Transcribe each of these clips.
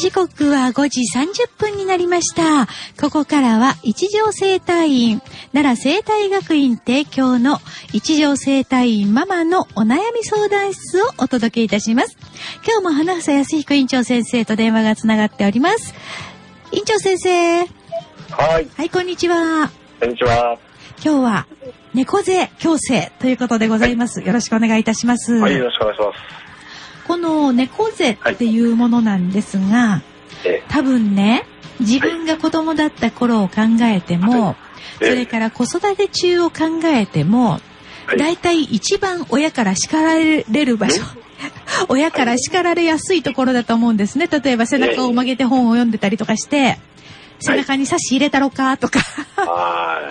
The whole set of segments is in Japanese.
時刻は5時30分になりました。ここからは一条整体院奈良整体学院提供の一条整体院ママのお悩み相談室をお届けいたします。今日も花房康彦院長先生と電話がつながっております。院長先生。 はい。 はい、こんにちは。 こんにちは。 今日は猫背矯正ということでございます。よろしくお願いいたします。 はい、よろしくお願いします。 この猫背っていうものなんですが、多分ね、自分が子供だった頃を考えても、それから子育て中を考えても、だいたい一番親から叱られる場所、親から叱られやすいところだと思うんですね。例えば背中を曲げて本を読んでたりとかして、背中に差し入れたろかとか。 はい。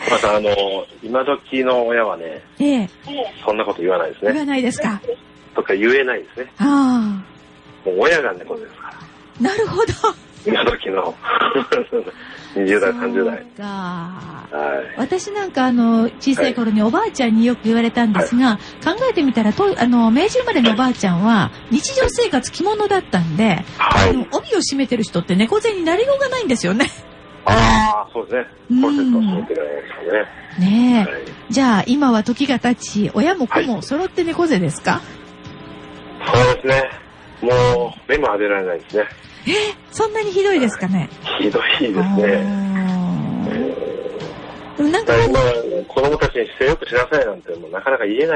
また今時の親はね、そんなこと言わないですね。 言わないですか。 とか言えないですね。 ああ。もう親が猫ですから。 なるほど。 今時の20代、30代。 はい。私なんか小さい頃におばあちゃんによく言われたんですが、考えてみたら明治生まれのおばあちゃんは日常生活着物だったんで、帯を締めてる人って猫背になりようがないんですよね。 ああ、そうですね。コルセットを締めてるんですよね。 ねえ、じゃあ今は時が経ち、親も子も揃って猫背ですか？ そうですね。もう目も当てられないですね。 そんなにひどいですかね？ひどいですね。なんか今子供たちに姿勢よくしなさいなんてもうなかなか言えない、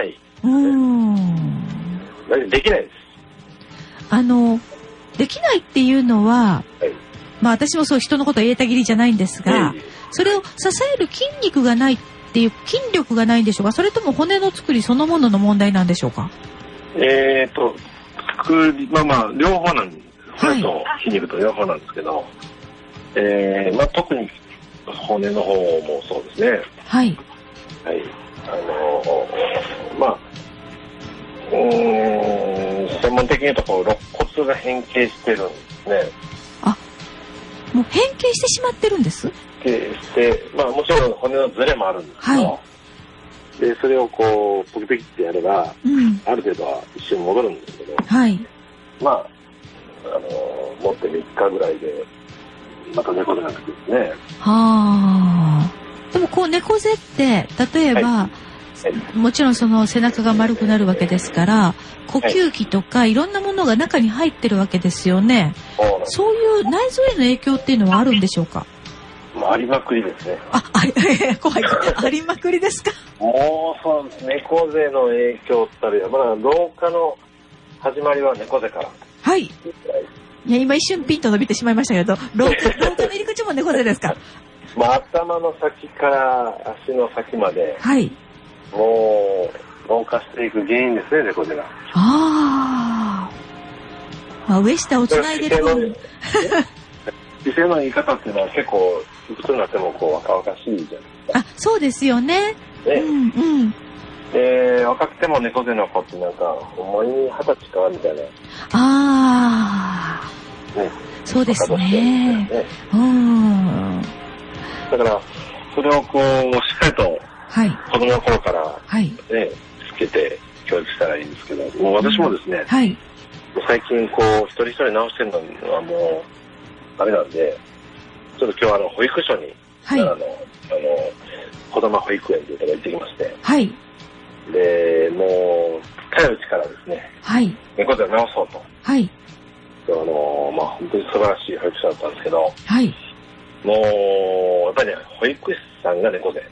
できないです。 できないっていうのは、まあ私もそう人のことを言えたぎりじゃないんですが、それを支える筋肉がないっていう筋力がないんでしょうか？それとも骨の作りそのものの問題なんでしょうか？ 両方なんです。骨と筋肉と両方なんですけど、特に骨の方もそうですね。 はい。 はい。専門的に言うと肋骨が変形してるんですね。 あ、もう変形してしまってるんです？ もちろん骨のズレもあるんですけど、でそれをポキポキってやれば、ある程度は一瞬戻るんですけど、持って3日ぐらいでまた猫背がなくてですね。 でも猫背って例えば、もちろんその背中が丸くなるわけですから、呼吸器とかいろんなものが中に入ってるわけですよね。そういう内臓への影響っていうのはあるんでしょうか？ ありまくりですね。 怖い。ありまくりですか？ もうそうです。猫背の影響ったり、老化の始まりは猫背から。はい。いや、今一瞬ピンと伸びてしまいましたけど、老化の入り口も猫背ですか？ 頭の先から足の先まで。 はい。 もう老化していく原因ですね、猫背が。 上下をつないでる分。 姿勢の言い方っていうのは結構いくつになっても若々しいじゃないですか。 そうですよね。 若くても猫背の子ってなんかほんまに20歳かみたいな。 そうですね。 だからそれをしっかりと子供の頃からつけて教育したらいいんですけど、もう私もですね、最近一人一人直してるのはもうダメなんで、ちょっと今日保育所に、子供保育園というところに行ってきまして、でもう近いうちからですね、猫背を直そうと、本当に素晴らしい保育所だったんですけど、もうやっぱりね、保育士さんが猫背、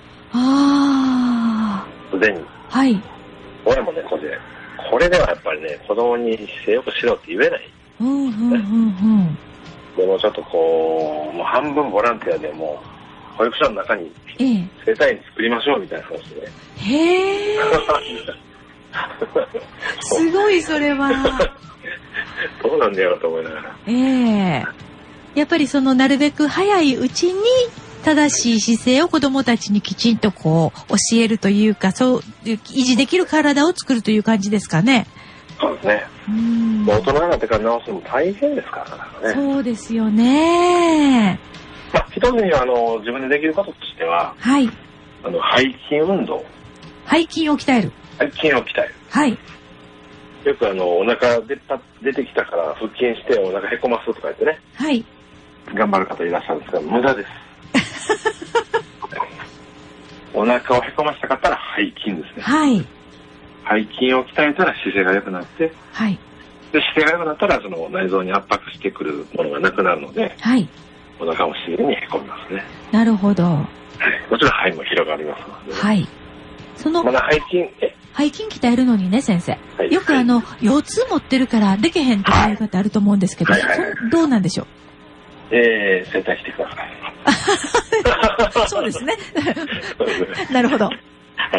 すでに、親も猫背、これではやっぱりね、子供に姿勢よくしろって言えない。でもちょっともう半分ボランティアでもう保育所の中に整体院作りましょうみたいな話で、 すごいそれは。 どうなんだよと思いながら。 やっぱりなるべく早いうちに正しい姿勢を子どもたちにきちんと教えるというか、そう維持できる体を作るという感じですかね。 そうですね。大人になってから直すのも大変ですからね。 そうですよね。 一つには自分でできることとしては、背筋運動。 背筋を鍛える。 背筋を鍛える。 よくお腹出てきたから腹筋してお腹へこますとか言ってね。 はい。 頑張る方いらっしゃるんですが、無駄です。お腹をへこましたかったら背筋ですね。 はい。 背筋を鍛えたら姿勢が良くなって、 はい。 で姿勢が良くなったらその内臓に圧迫してくるものがなくなるので、 はい。 お腹も自然にへこみますね。 なるほど。はい。 もちろん肺も広がりますので、ね。 はい。まだ背筋鍛えるのにね、先生。はい、よく腰痛持ってるからできへんとかいう方あると思うんですけど、どうなんでしょう。 整体してください。 そうですね。なるほど。 はい。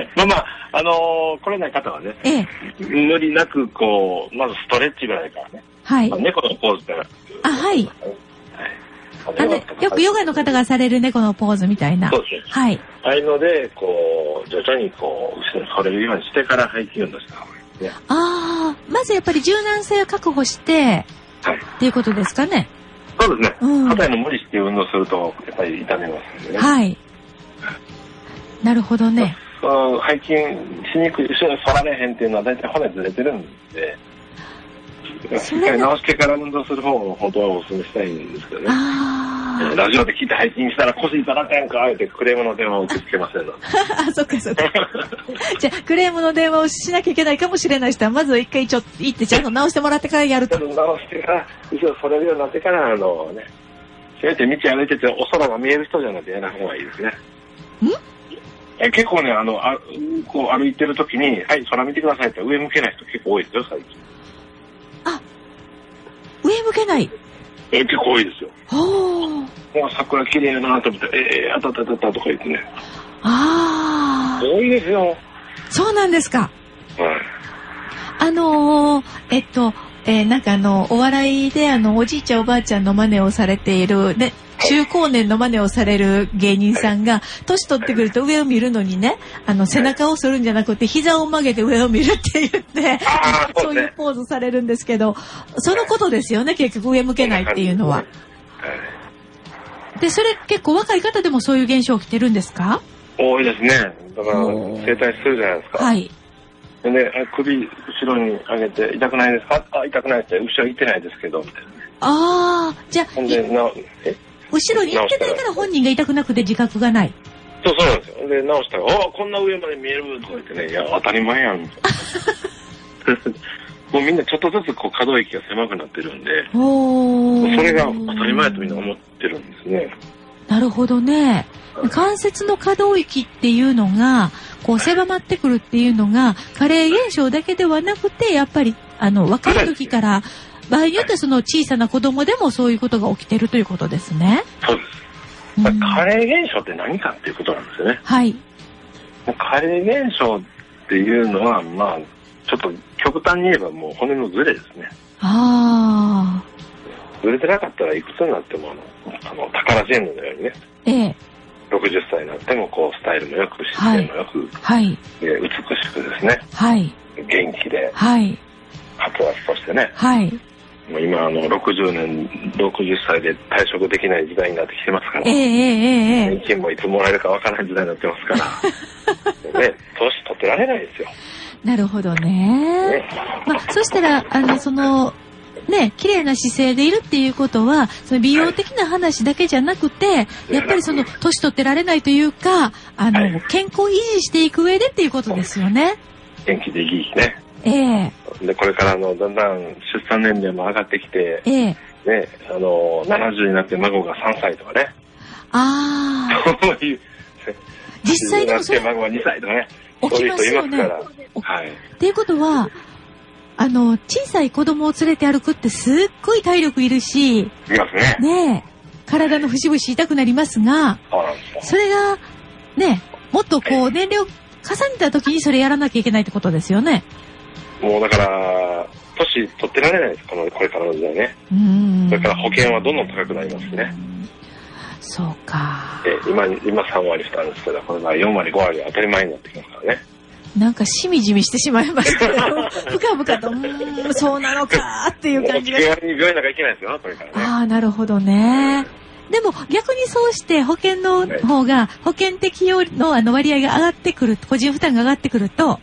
来れない方はね、無理なくまずストレッチぐらいからね。はい。猫のポーズで。 はい。よくヨガの方がされる猫のポーズみたいな。 そうですね。 はい。 ああいうので、徐々に後ろに反れるようにしてから背筋運動した方がいいですね。 ああ、まずやっぱり柔軟性を確保して、はい。っていうことですかね。 そうですね。肩の無理して運動すると、やっぱり痛めますんでね。はい。 なるほどね。 背筋しにくい、後ろに反られへんっていうのは大体骨ずれてるんで、しっかり直してから運動する方を本当はお勧めしたいんですけどね。ラジオで聞いて背筋したら腰痛なってんかあえてクレームの電話を受け付けませんので。 あ、そっかそっか。じゃあクレームの電話をしなきゃいけないかもしれない人はまずは一回行ってちゃんと直してもらってからやると。 直してから後ろ反れるようになってからせめて道歩いててお空が見える人じゃなくてやらない方がいいですね。結構ね歩いてる時にはい空見てくださいって上向けない人結構多いですよ最近。 あ、上向けない。 結構多いですよ。もう桜綺麗やなと思ってあたとか言ってね。多いですよ。 そうなんですか。 はい。 なんかお笑いでおじいちゃんおばあちゃんの真似をされているね、中高年の真似をされる芸人さんが年取ってくると上を見るのにね、背中を反るんじゃなくて膝を曲げて上を見るって言ってそういうポーズされるんですけど、そのことですよね、結局上向けないっていうのは。でそれ結構若い方でもそういう現象起きてるんですか？ 多いですね。だから整体するじゃないですか。はい。で首後ろに上げて痛くないですか？痛くないって後ろ行ってないですけどみたいな。 じゃあ後ろに行ってないから本人が痛くなくて自覚がない。 そうなんですよ。で直したらこんな上まで見えるとか言ってね、いや当たり前やんみたいな。もうみんなちょっとずつ可動域が狭くなってるんで、それが当たり前とみんな思ってるんですね。 なるほどね。関節の可動域っていうのが狭まってくるっていうのが加齢現象だけではなくて、やっぱり若い時から場合によってその小さな子供でもそういうことが起きてるということですね。 そうです。加齢現象って何かっていうことなんですよね。はい。加齢現象っていうのはちょっと極端に言えばもう骨のズレですね。ずれてなかったらいくつになってもタカラジェンヌのようにね。60歳になってもスタイルもよく姿勢もよく、美しくですね。元気で。はつらつとしてね。もう今60歳で退職できない時代になってきてますから。年金もいつもらえるかわからない時代になってますから。ね、年取ってられないですよ。 なるほどね。そしたら綺麗な姿勢でいるっていうことは、その美容的な話だけじゃなくて、やっぱり年取ってられないというか、健康を維持していく上でっていうことですよね。 元気でいいね。でこれからだんだん出産年齢も上がってきて、70になって孫が3歳とかね。そういう実際でもそれ孫が2歳とかね。 起きますよね。っていうことは。小さい子供を連れて歩くってすっごい体力いるし、 いますね。 体の節々痛くなりますが、それがね、もっと年齢を重ねた時にそれやらなきゃいけないってことですよね。 もうだから年取ってられないです、これからの時代ね。それから保険はどんどん高くなりますね。 そうか。 今3割負担ですけど、これが4割5割は当たり前になってきますからね。 なんかしみじみしてしまいましたけど、深々とそうなのかっていう感じが。 病院なんか行けないですよ、これからね。 なるほどね。でも逆にそうして保険の方が保険適用の割合が上がってくる、個人負担が上がってくると、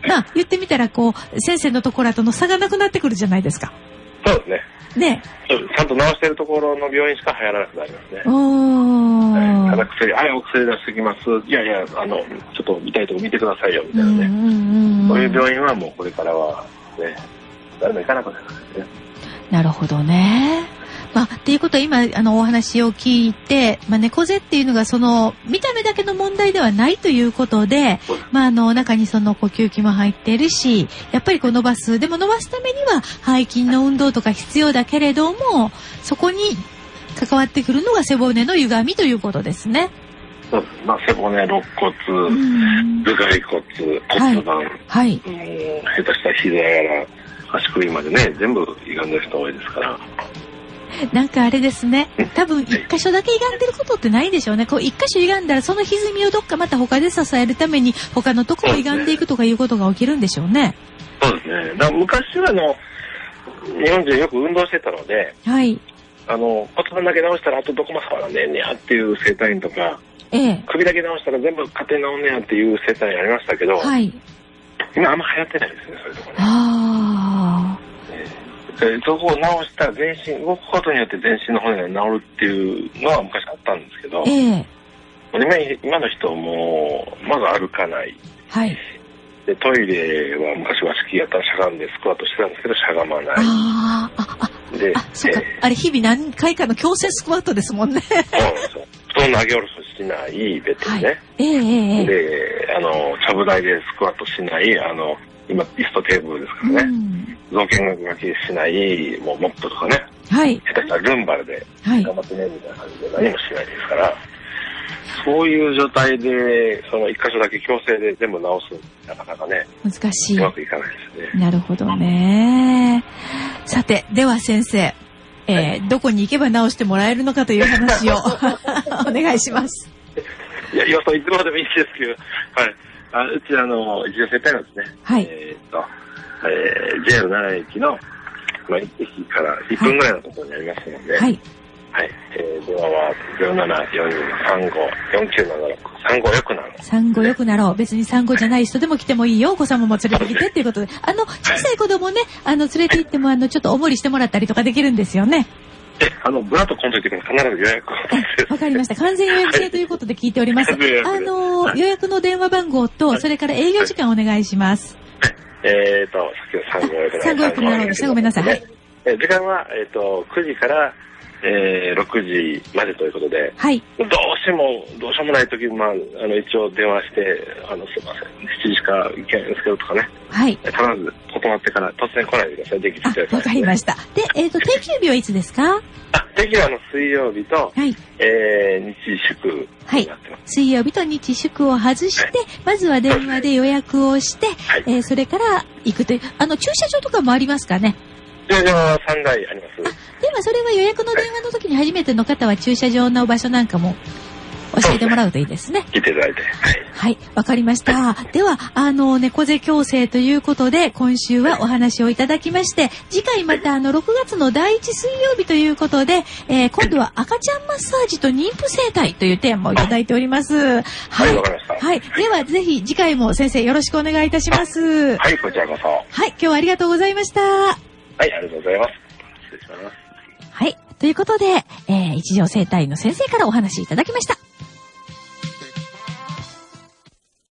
まあ、言ってみたら、こう、先生のところとの差がなくなってくるじゃないですか。 そうですね。 ね。 ちゃんと治してるところの病院しか流行らなくなりますね。ただお薬出してきます。いやいや、ちょっと痛いとこ見てくださいよ、みたいなね。そういう病院はもうこれからは、ね、誰も行かなくなりますね。なるほどね。まあ、っていうことは今、お話を聞いて、まあ、猫背っていうのが見た目だけの問題ではないということで、まあ、中に呼吸器も入っているし、やっぱり伸ばすためには背筋の運動とか必要だけれども、そこに関わってくるのが背骨の歪みということですね。 そうです。まあ、背骨、肋骨、頭蓋骨、骨盤、はい。下手したら膝やら、足首までね、全部歪んでる人多いですから。 なんかあれですね。多分一箇所だけ歪んでることってないでしょうね。こう一箇所歪んだらその歪みをどっかまた他で支えるために他のところを歪んでいくとかいうことが起きるんでしょうね。 そうですね。だから昔は日本人よく運動してたので、はい。骨盤だけ直したらあとどこも触らねえねやっていう整体院とか、首だけ直したら全部勝手に直んねやっていう整体院ありましたけど、はい。今あんま流行ってないですね、そういうところね。ああ。そこを直したら動くことによって全身の骨が治るっていうのは昔あったんですけど、今の人もまず歩かない。はい。で、トイレは昔和式やったらしゃがんでスクワットしてたんですけど、しゃがまない。で、 そうか。あれ日々何回かの強制スクワットですもんね。そうなんですよ。布団投げ下ろししない、ベッドにね。で、ちゃぶ台でスクワットしない、今、椅子とテーブルですからね。造形学がけしない、もうモップとかね。はい。下手したらルンバルで頑張ってね、みたいな感じで何もしないですから、そういう状態で、一箇所だけ強制で全部直す、なかなかね。 難しい。 うまくいかないですね。 なるほどね。さて、では先生、どこに行けば直してもらえるのかという話をお願いします。 いや、いつまでもいいですけど、はい。うち一応整体なんですね。はい。JR 奈良駅の、駅から1分ぐらいのところにありますので、はい。はい。電話は0742354976、産後よくなろう。 産後よくなろう。別に産後じゃない人でも来てもいいよ。お子様も連れてきてっていうことで。小さい子供ね、連れて行っても、ちょっとおもりしてもらったりとかできるんですよね。 ブラとコント行ってから必ず予約を。 わかりました。完全予約制ということで聞いております。予約の電話番号と、それから営業時間お願いします。 さっきの産後よくなろうでした。 ごめんなさい。はい。 時間は、9時から、6時までということで、はい。どうしようもないとき、一応電話して、すいません、7時しか行けないんですけどとかね。はい。必ず断ってから突然来ないでください。できてください。 わかりました。で、定休日はいつですか？ 定休日は水曜日と、はい。日祝になってます。はい。 水曜日と日祝を外して、まずは電話で予約をして、はい。それから行くという、駐車場とかもありますかね？ 駐車場は3台あります。 では、それは予約の電話の時に初めての方は駐車場の場所なんかも教えてもらうといいですね。 聞いていただいて。はい。 はい、わかりました。では、猫背矯正ということで、今週はお話をいただきまして、次回また6月の第1水曜日ということで、今度は赤ちゃんマッサージと妊婦整体というテーマをいただいております。 はい、わかりました。 はい。では、ぜひ次回も先生よろしくお願いいたします。 はい、こちらこそ。 はい、今日はありがとうございました。はい、 ありがとうございます。失礼します。 はい。ということで、一条整体の先生からお話いただきました。